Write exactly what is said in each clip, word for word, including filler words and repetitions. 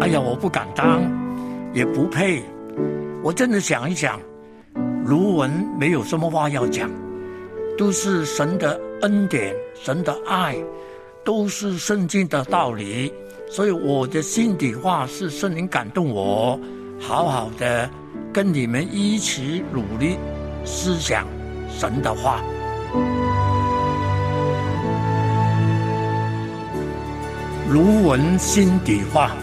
哎呀，我不敢当，也不配。我真的想一想，卢文没有什么话要讲，都是神的恩典，神的爱，都是圣经的道理。所以我的心底话是圣灵感动我，好好的跟你们一起努力思想神的话。卢文心底话。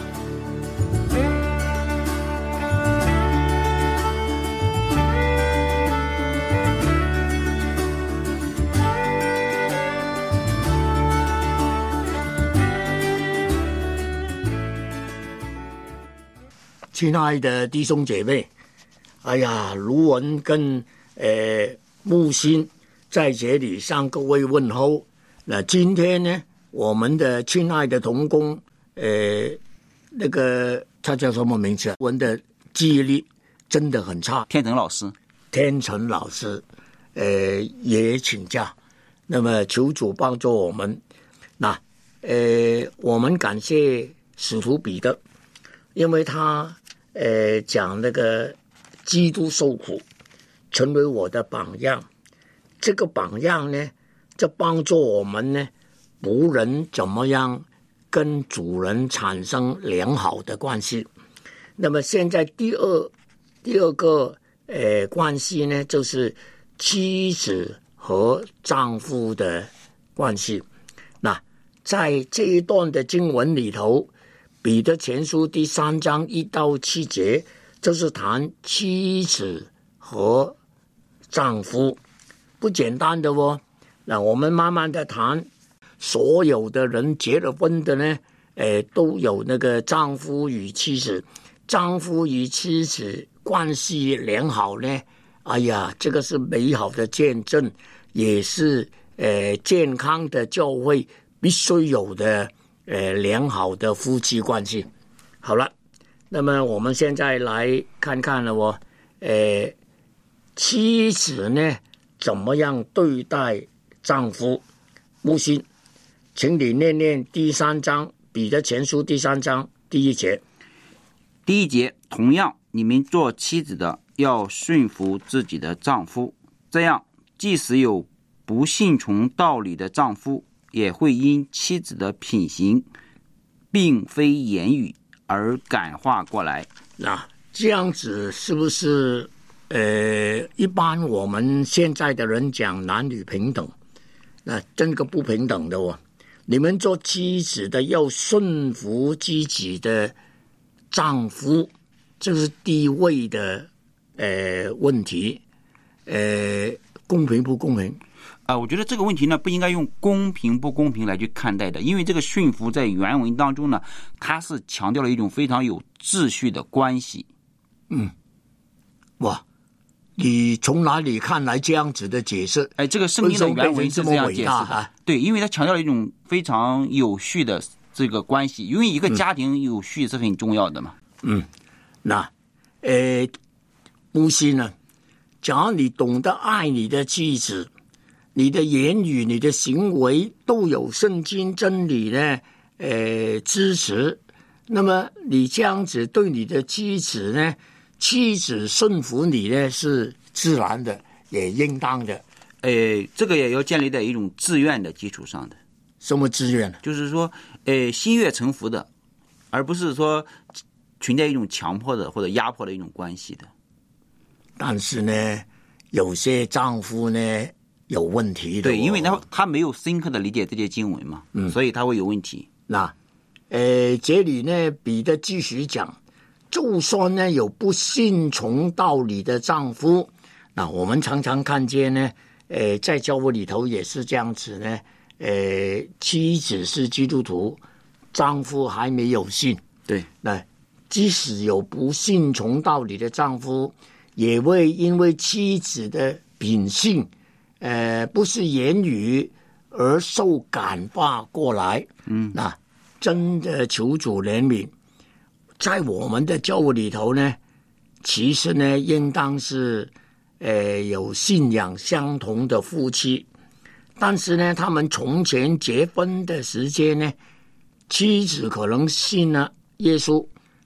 亲爱的弟兄姐妹，哎呀，卢文跟呃木心在这里向各位问候。那今天呢，我们的亲爱的同工，呃，那个他叫什么名字？文的记忆力真的很差。 天成老师， 天成老师，呃，也请假。那么求主帮助我们。那呃，我们感谢使徒彼得，因为他。呃，讲那个基督受苦，成为我的榜样。这个榜样呢，就帮助我们呢，仆人怎么样跟主人产生良好的关系。那么现在第二第二个呃关系呢，就是妻子和丈夫的关系。那在这一段的经文里头，彼得前书第三章一到七节，就是谈妻子和丈夫，不简单的哦。那我们慢慢的谈，所有的人结了婚的呢，呃，都有那个丈夫与妻子，丈夫与妻子关系良好呢，哎呀，这个是美好的见证，也是呃健康的教会必须有的。呃，良好的夫妻关系。好了，那么我们现在来看看了哦，呃，妻子呢怎么样对待丈夫？木心，请你念念第三章彼得前书第三章第一节。 第一节，同样，你们做妻子的要顺服自己的丈夫，这样，即使有不信从道理的丈夫，也会因妻子的品行并非言语而感化过来。 那这样子是不是呃，一般我们现在的人讲男女平等，那真个不平等的哦。你们做妻子的要顺服自己的丈夫，这是地位的呃问题，呃，公平不公平？ 啊、呃，我觉得这个问题呢，不应该用公平不公平来去看待的，因为这个顺服在原文当中呢，它是强调了一种非常有秩序的关系。 嗯，哇，你从哪里看来这样子的解释？ 哎，这个圣经的原文是这样解释的。 啊、 对，因为它强调了一种非常有序的这个关系，因为一个家庭有序是很重要的嘛。 嗯，那呃，木心呢，假如你懂得爱你的妻子，你的言语、你的行为都有圣经真理呢，呃，支持。那么你这样子对你的妻子呢，妻子顺服你呢是自然的，也应当的。 呃，这个也要建立在一种自愿的基础上的。 什么自愿呢？ 就是说，呃，心悦诚服的，而不是说存在一种强迫的或者压迫的一种关系的。 但是呢，有些丈夫呢有问题的、哦。 对，因为他他没有深刻的理解这些经文嘛，嗯，所以他会有问题。 那，呃，这里呢，彼得继续讲，就算呢有不信从道理的丈夫，那我们常常看见呢，呃，在教会里头也是这样子呢，呃，妻子是基督徒，丈夫还没有信， 对， 那即使有不信从道理的丈夫，也会因为妻子的品性，呃，不是言语而受感化过来。嗯，那真的求主怜悯，在我们的教会里头呢，其实呢，应当是呃有信仰相同的夫妻，但是呢，他们从前结婚的时间呢，妻子可能信了耶稣，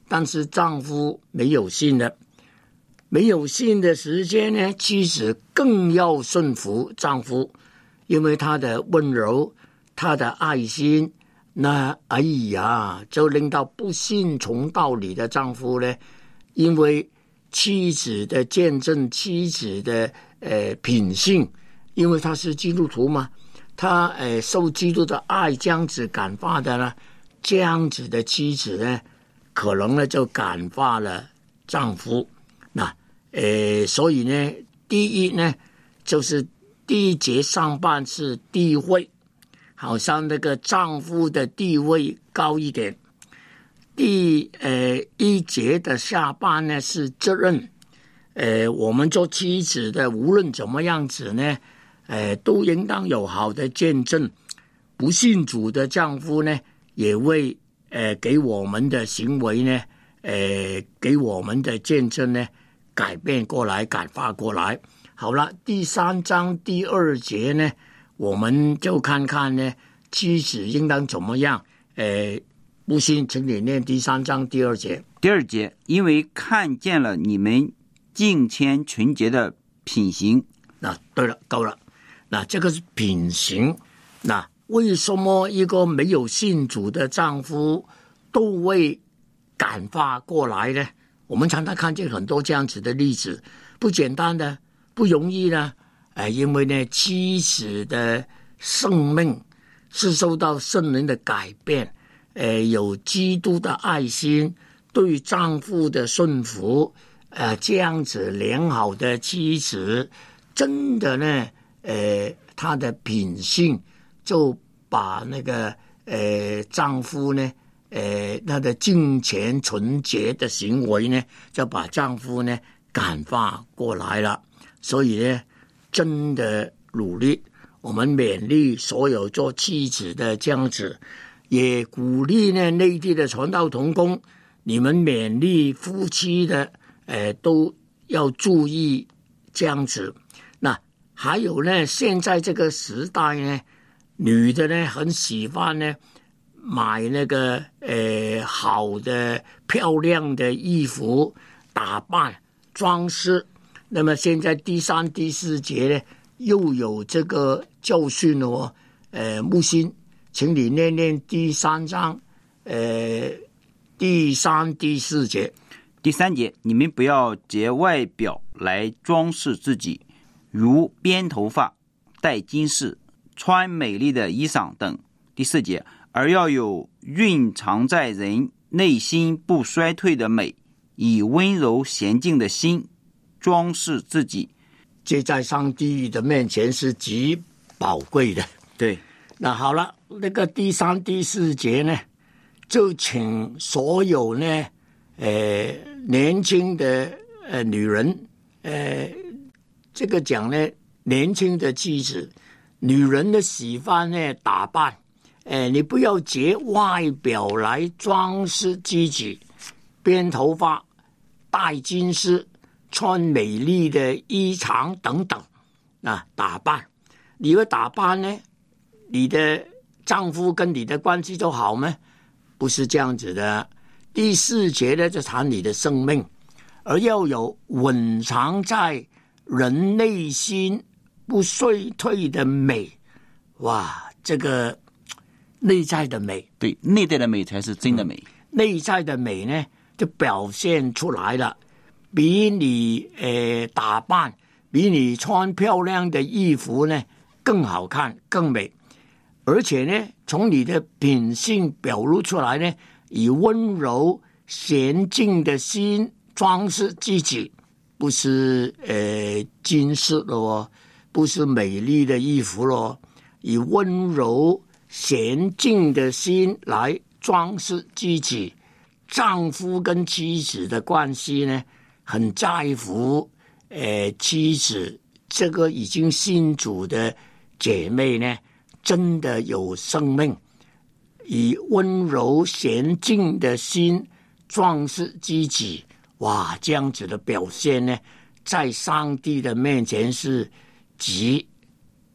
但是丈夫没有信了，没有信的时间呢，妻子更要顺服丈夫，因为他的温柔，他的爱心，那哎呀，就令到不信从道理的丈夫呢，因为妻子的见证，妻子的呃品性，因为他是基督徒嘛，他呃受基督的爱这样子感化的呢，这样子的妻子呢，可能呢就感化了丈夫。那呃，所以呢，第一呢，就是第一节上半是地位，好像那个丈夫的地位高一点。第呃一节的下半呢是责任，呃，我们做妻子的无论怎么样子呢，呃，都应当有好的见证。不信主的丈夫呢，也为呃给我们的行为呢，呃，给我们的见证呢改变过来，感化过来。好了，第三章第二节呢，我们就看看呢，妻子应当怎么样，呃。不信，请你念第三章第二节。 第二节，因为看见了你们敬虔纯洁的品行。 那对了，够了。那这个是品行。那为什么一个没有信主的丈夫都会感化过来呢？我们常常看见很多这样子的例子，不简单的，不容易呢。呃，因为呢，妻子的生命是受到圣灵的改变。呃，有基督的爱心，对丈夫的顺服，呃，这样子良好的妻子，真的呢，呃，她的品性就把那个呃丈夫呢，呃，他的敬虔纯洁的行为呢，就把丈夫呢感化过来了。所以呢，真的努力，我们勉励所有做妻子的这样子。也鼓励呢内地的传道同工，你们勉励夫妻的，呃，都要注意这样子。那还有呢，现在这个时代呢，女的呢很喜欢呢买那个呃好的漂亮的衣服打扮装饰。那么现在第三第四节呢又有这个教训哦，呃木星。请你念念第三章，呃，第三、第四节。 第三节，你们不要借外表来装饰自己，如编头发、戴金饰、穿美丽的衣裳等。第四节，而要有蕴藏在人内心不衰退的美，以温柔娴静的心装饰自己。 这在上帝的面前是极宝贵的。 对。 那好了，那个第三、第四节呢，就请所有呢，呃，年轻的呃女人，呃，这个讲呢，年轻的妻子，女人的喜欢呢打扮，呃，你不要借外表来装饰自己，编头发、戴金饰、穿美丽的衣裳等等啊，打扮，你的打扮呢？你的丈夫跟你的关系就好吗？不是这样子的。第四节呢，就谈你的生命，而要有稳藏在人内心不衰退的美。哇，这个内在的美， 对，内在的美才是真的美。嗯、 内在的美呢，就表现出来了，比你呃打扮，比你穿漂亮的衣服呢更好看、更美。而且呢，从你的品性表露出来呢，以温柔娴静的心装饰自己，不是呃金饰咯，不是美丽的衣服咯，以温柔娴静的心来装饰自己。丈夫跟妻子的关系呢，很在乎呃妻子这个已经信主的姐妹呢，真的有生命，以温柔娴静的心装饰自己。哇，这样子的表现呢，在上帝的面前是极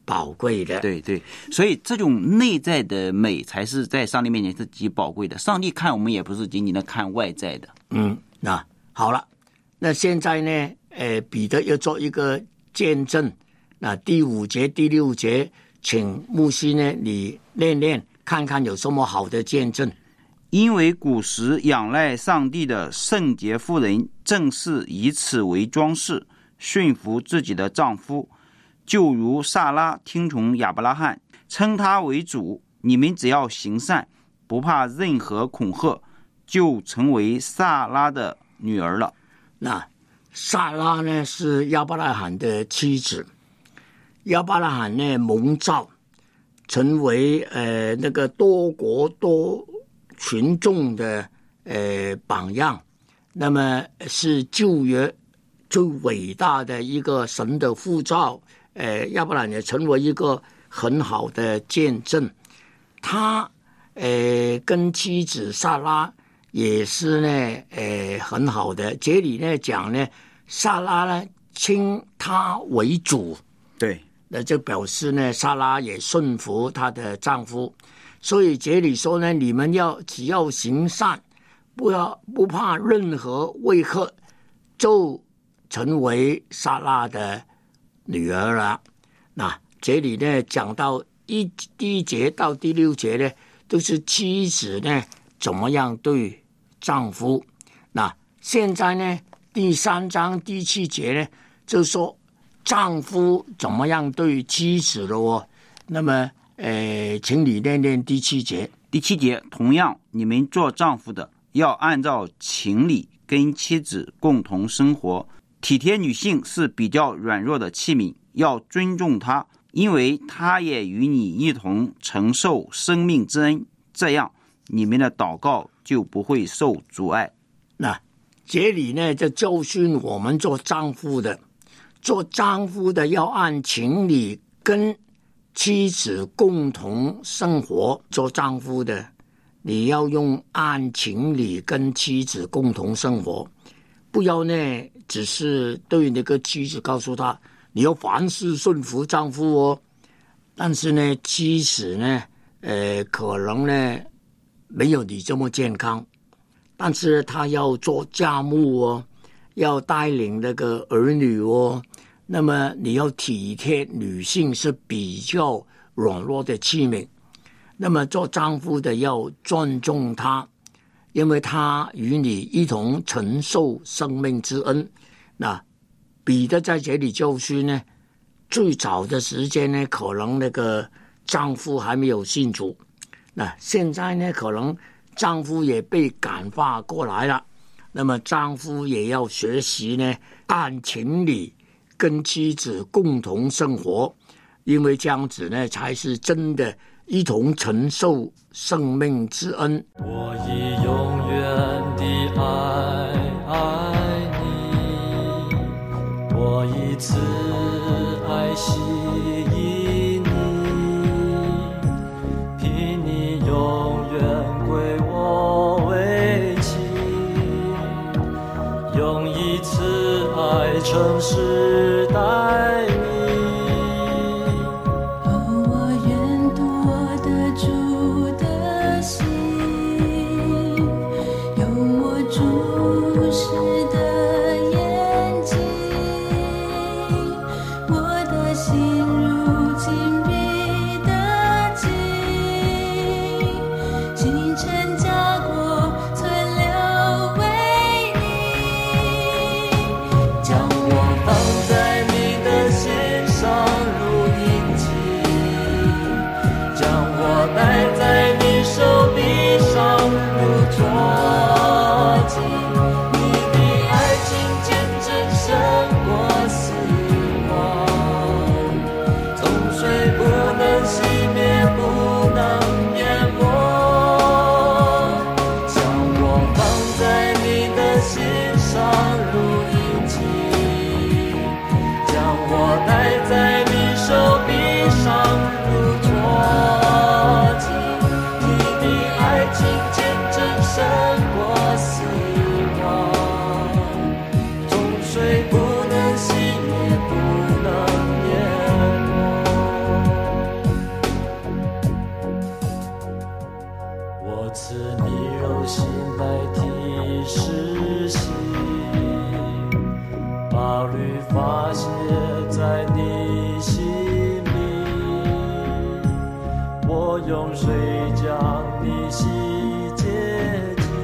宝贵的。 对对，所以这种内在的美才是在上帝面前是极宝贵的。上帝看我们也不是仅仅的看外在的。 嗯，那好了，那现在呢，呃，彼得要做一个见证。那第五节、第六节，请牧师呢，你念念看看有什么好的见证。 因为古时仰赖上帝的圣洁妇人，正是以此为装饰，驯服自己的丈夫，就如撒拉听从亚伯拉罕，称他为主。你们只要行善，不怕任何恐吓，就成为撒拉的女儿了。 那撒拉呢是亚伯拉罕的妻子，亚伯拉罕呢蒙召成为呃那个多国多群众的呃榜样，那么是旧约最伟大的一个神的呼召，呃，亚伯拉罕也成为一个很好的见证。他呃跟妻子撒拉也是呢，呃很好的。这里呢讲呢，撒拉呢称他为主， 对， 那就表示呢，撒拉也顺服她的丈夫。所以这里说呢，你们要只要行善，不要不怕任何威吓，就成为撒拉的女儿了。那这里呢讲到一第一节到第六节呢，都是妻子呢怎么样对丈夫。那现在呢第三章第七节呢，就说丈夫怎么样对妻子了哦。那么呃，请你念念第七节。 第七节，同样，你们做丈夫的要按照情理跟妻子共同生活，体贴女性是比较软弱的器皿，要尊重她，因为她也与你一同承受生命之恩，这样你们的祷告就不会受阻碍。 那这里呢，就教训我们做丈夫的，做丈夫的要按情理跟妻子共同生活。做丈夫的你要用按情理跟妻子共同生活，不要呢只是对那个妻子告诉他你要凡事顺服丈夫哦，但是呢妻子呢呃可能呢没有你这么健康，但是他要做家务哦，要带领那个儿女哦，那么你要体贴女性是比较软弱的器皿，那么做丈夫的要尊重她，因为她与你一同承受生命之恩。那彼得在这里教训呢，最早的时间呢，可能那个丈夫还没有信主，那现在呢，可能丈夫也被感化过来了，那么丈夫也要学习呢，按情理跟妻子共同生活，因为这样子呢，才是真的一同承受生命之恩。 我以永远的爱爱你，我以慈爱吸引你，凭你永远归我为妻，用一慈爱诚实待你。 我赐你柔心来提示心，把律法写在你心里，我用水将你洗洁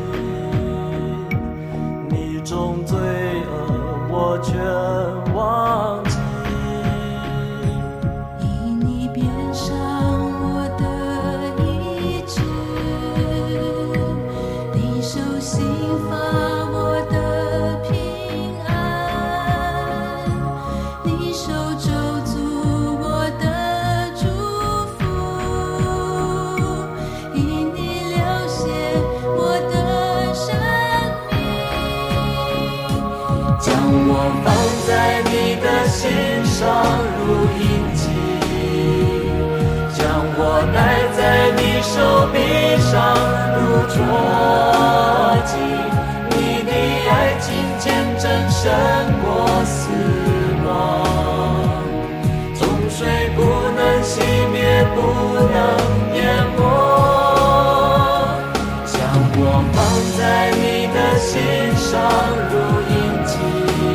净，你种罪恶我全忘记， 因你变上我的意志，你手心发我的平安，你手肘足我的祝福，因你流血我的生命， 将我放在你的心上如印记，将我戴在你手臂上如戳记，你的爱情见证胜过死亡，总水不能熄灭，不能淹没，将我放在你的心上如印记，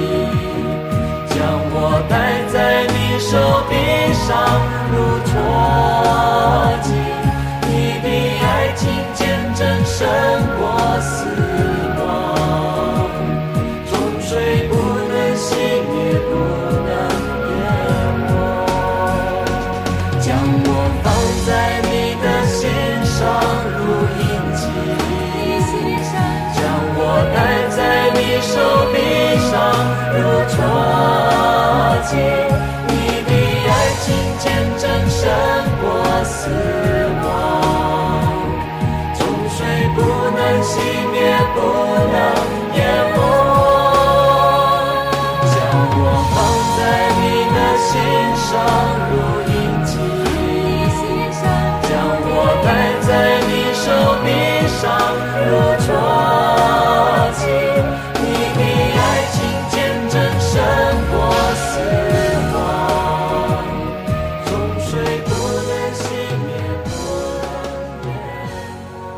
将我戴在你手臂上如戳记，你的爱情见证胜过死亡，总水不能熄灭，不能淹没，将我放在你的心上如印记，将我戴在你手臂上如戳记，你的爱情见证胜过死亡，总水不能熄灭，不能淹没，将我放在你的心上如印记，将我戴在你手臂上如戳记，你的爱情见证胜过死亡，总水不能熄灭，不能淹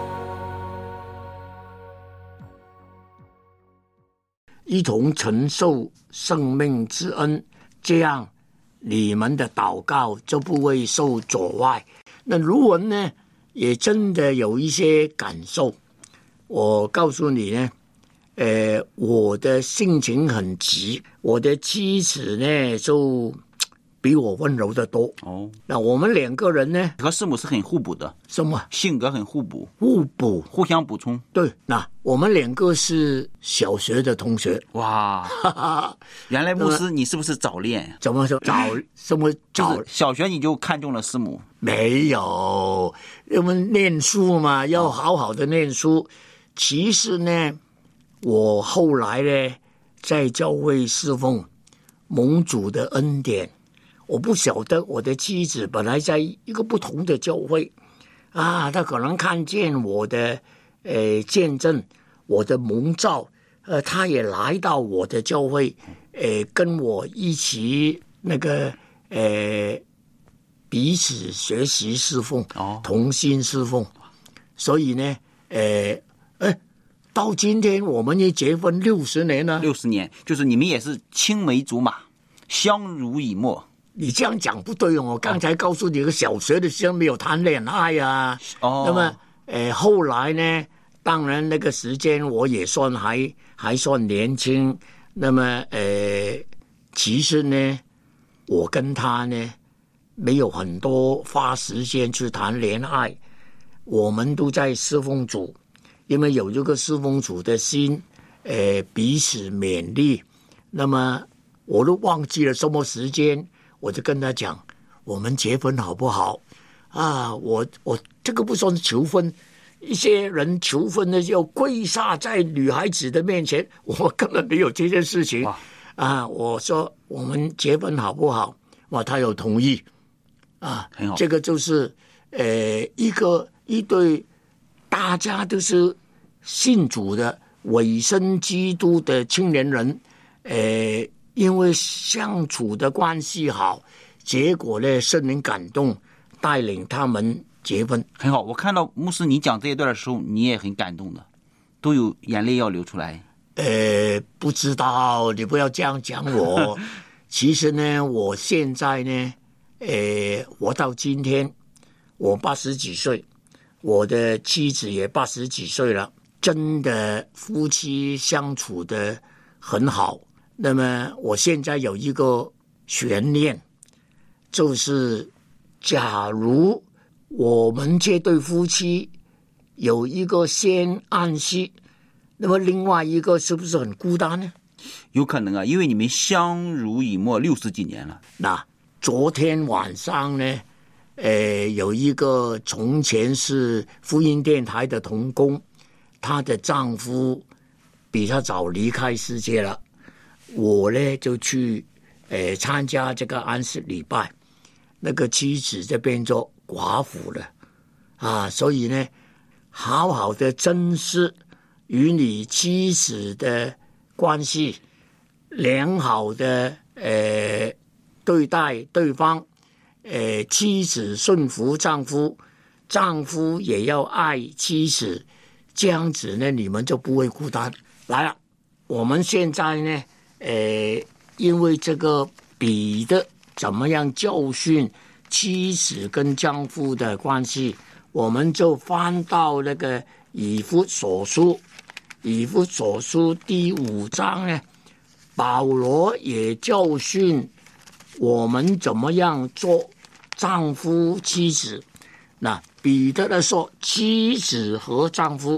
一同承受生命之恩，这样你们的祷告就不会受阻碍。那卢文呢，也真的有一些感受。我告诉你呢，呃，我的性情很急，我的妻子呢就比我温柔得多。 哦， 那我们两个人呢， 和师母是很互补的， 什么性格很互补， 互补？ 互相补充。 对，那我们两个是小学的同学。 哇，原来牧师你是不是早恋？ 怎么说早什么早？ 就是小学你就看中了师母？ 没有，我们念书嘛，要好好的念书。其实呢，我后来呢，在教会侍奉，蒙主的恩典，我不晓得我的妻子本来在一个不同的教会啊，她可能看见我的呃见证，我的蒙召，呃，她也来到我的教会，呃，跟我一起那个呃彼此学习侍奉， 哦， 同心侍奉，所以呢，呃。哎，到今天我们也结婚六十年了。 六十年，就是你们也是青梅竹马，相濡以沫。 你这样讲不对哦，我刚才告诉你，个小学的时候没有谈恋爱啊。 哦， 那么，呃，后来呢，当然那个时间我也算还还算年轻。那么，呃，其实呢，我跟他呢没有很多花时间去谈恋爱，我们都在侍奉主。因为有这个侍奉主的心，呃，彼此勉励。那么我都忘记了什么时间，我就跟他讲，我们结婚好不好？啊，我我这个不算求婚，一些人求婚的时候跪下在女孩子的面前，我根本没有这件事情。啊，我说我们结婚好不好？哇，他有同意。啊， 很好， 这个就是呃一个一对大家都是信主的委身基督的青年人，呃，因为相处的关系好，结果呢，圣灵感动，带领他们结婚。 很好，我看到牧师你讲这一段的时候，你也很感动的，都有眼泪要流出来。 呃，不知道，你不要这样讲我。其实呢，我现在呢，呃，活到今天，我八十几岁，我的妻子也八十几岁了，真的夫妻相处的很好。那么我现在有一个悬念，就是假如我们这对夫妻有一个先安息，那么另外一个是不是很孤单呢？ 有可能啊，因为你们相濡以沫六十几年了。 那昨天晚上呢，呃，有一个从前是福音电台的同工，她的丈夫比她早离开世界了。我呢就去呃参加这个安息礼拜，那个妻子这边做寡妇了啊，所以呢，好好的珍视与你妻子的关系，良好的呃对待对方，呃妻子顺服丈夫，丈夫也要爱妻子，这样子呢，你们就不会孤单。来了，我们现在呢，呃，因为这个彼得怎么样教训妻子跟丈夫的关系，我们就翻到那个以弗所书。以弗所书第五章呢，保罗也教训我们怎么样做丈夫妻子。那彼得呢说妻子和丈夫，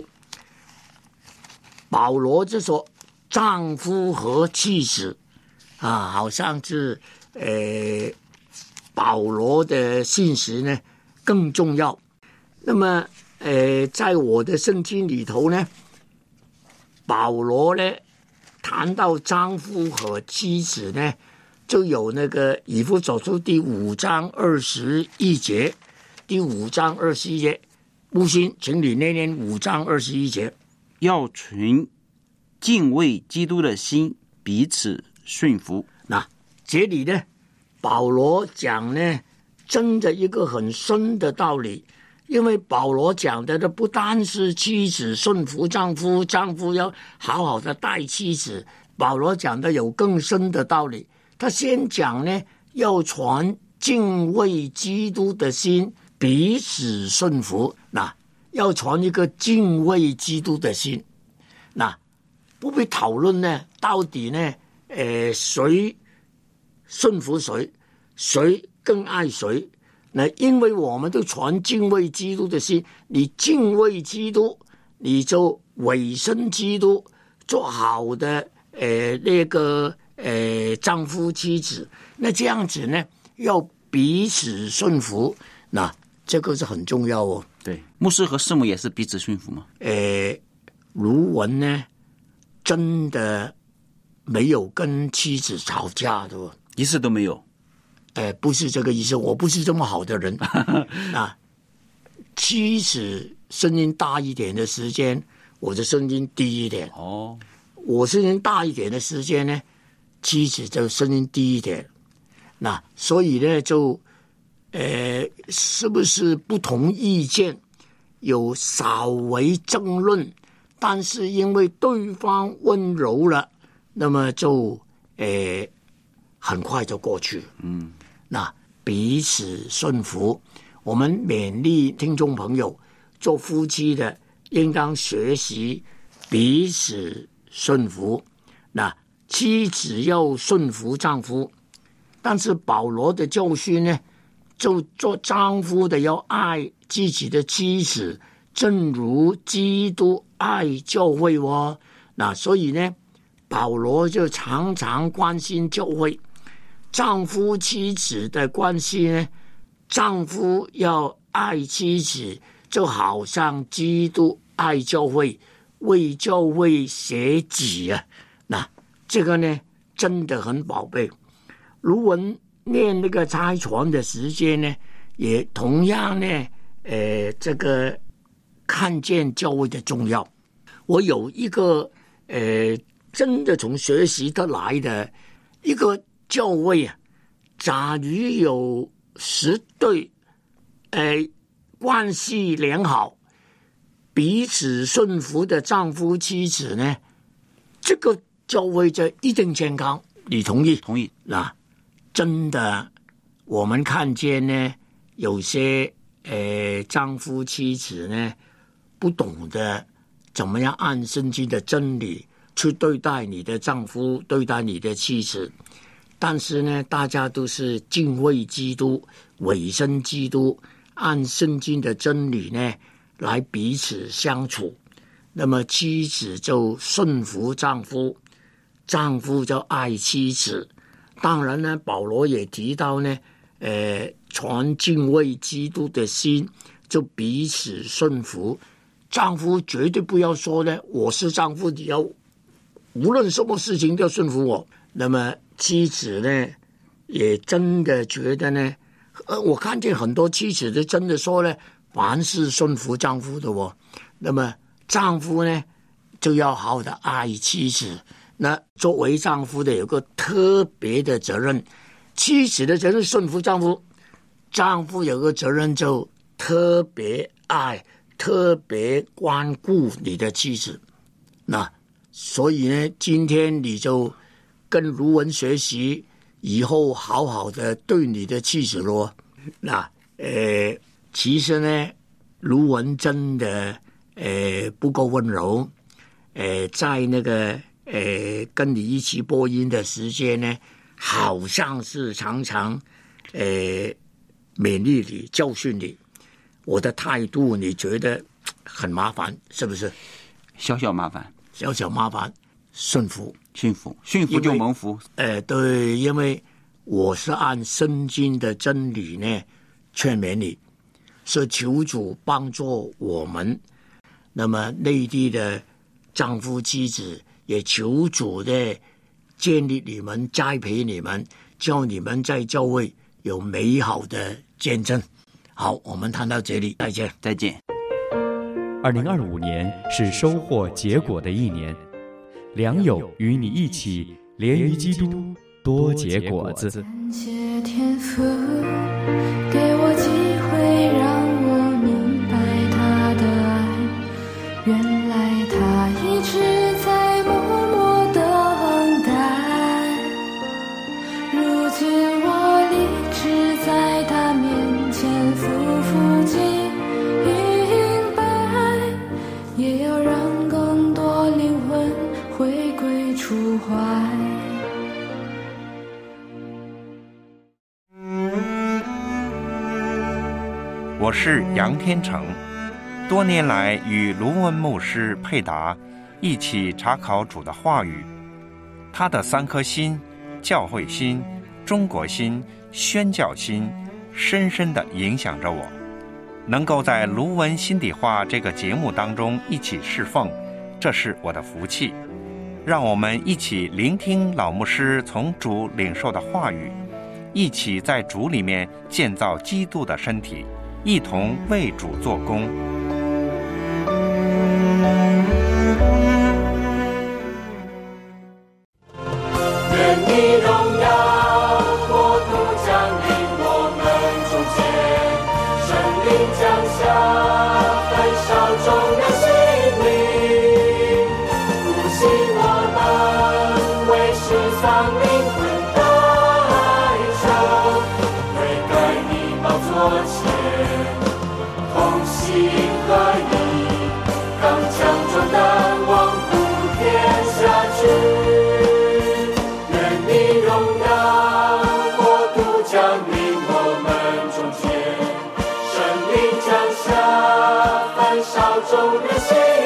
保罗就说丈夫和妻子啊，好像是呃保罗的信息呢更重要。那么呃在我的圣经里头呢，保罗呢谈到丈夫和妻子呢，就有那个以弗所书第五章二十一节，第五章二十一节，木心，请你念念五章二十一节。 要存敬畏基督的心，彼此顺服。 那这里呢，保罗讲呢，真的一个很深的道理。因为保罗讲的不单是妻子顺服丈夫，丈夫要好好的待妻子，保罗讲的有更深的道理。他先讲呢，要传敬畏基督的心，彼此顺服。那要传一个敬畏基督的心，那不必讨论呢，到底呢，呃，谁顺服谁，谁更爱谁。那因为我们都传敬畏基督的心，你敬畏基督，你就委身基督，做好的呃那个呃丈夫妻子。那这样子呢，要彼此顺服，那这个是很重要哦。 对，牧师和师母也是彼此顺服吗？ 呃，卢文呢，真的没有跟妻子吵架的， 一次都没有。 呃，不是这个意思，我不是这么好的人啊。妻子声音大一点的时间，我的声音低一点。 哦， 我声音大一点的时间呢，妻子就声音低一点。那所以呢，就呃，是不是不同意见，有稍微争论，但是因为对方温柔了，那么就呃很快就过去。嗯。那彼此顺服，我们勉励听众朋友，做夫妻的应当学习彼此顺服。那妻子要顺服丈夫，但是保罗的教训呢，就做丈夫的要爱自己的妻子，正如基督爱教会哦。那所以呢，保罗就常常关心教会。丈夫妻子的关系呢，丈夫要爱妻子，就好像基督爱教会，为教会舍己啊。那这个呢，真的很宝贝。卢文念那个拆船的时间呢，也同样呢，呃，这个看见教会的重要。我有一个呃，真的从学习得来的一个教会啊，假如有十对，呃， 关系良好、彼此顺服的丈夫妻子呢，这个教会就一定健康。你同意？ 同意。 那真的，我们看见呢，有些呃丈夫妻子呢，不懂得怎么样按圣经的真理去对待你的丈夫，对待你的妻子。但是呢，大家都是敬畏基督、委身基督，按圣经的真理呢来彼此相处。那么妻子就顺服丈夫，丈夫就爱妻子。当然呢，保罗也提到呢，呃，传敬畏基督的心，就彼此顺服。丈夫绝对不要说呢，我是丈夫，你要无论什么事情都要顺服我。那么妻子呢，也真的觉得呢，呃，我看见很多妻子都真的说呢，凡是顺服丈夫的哦。那么丈夫呢，就要好好的爱妻子。那作为丈夫的有个特别的责任，妻子的责任顺服丈夫，丈夫有个责任就特别爱、特别关顾你的妻子。那所以呢，今天你就跟卢文学习，以后好好的对你的妻子咯。那呃，其实呢，卢文真的呃不够温柔，呃，在那个。呃，跟你一起播音的时间呢，好像是常常呃勉励你、教训你。我的态度你觉得很麻烦，是不是？ 小小麻烦， 小小麻烦，顺服， 驯服，驯服就蒙福。 呃，对，因为我是按圣经的真理呢劝勉你，是求主帮助我们。那么内地的丈夫妻子。也求主的建立你们、栽培你们，叫你们在教会有美好的见证。好，我们谈到这里，再见， 再见。 二零二五年是收获结果的一年，良友与你一起连于基督，多结果子。 感谢天父给我机会，让我明白他的爱，原来他一直在在他面前夫妇敬拜，也要让更多灵魂回归出怀。 我是杨天成，多年来与卢文牧师配搭，一起查考主的话语。他的三颗心，教会心、中国心、宣教心，深深地影响着我。能够在卢文心底话这个节目当中一起侍奉，这是我的福气。让我们一起聆听老牧师从主领受的话语，一起在主里面建造基督的身体，一同为主做工。 愿你荣耀国度降临我们中间，圣灵降下焚烧众人心灵，复兴我们为世丧灵魂代求，悔改你宝座前，同心合一，刚强壮胆，望普天下去。众人心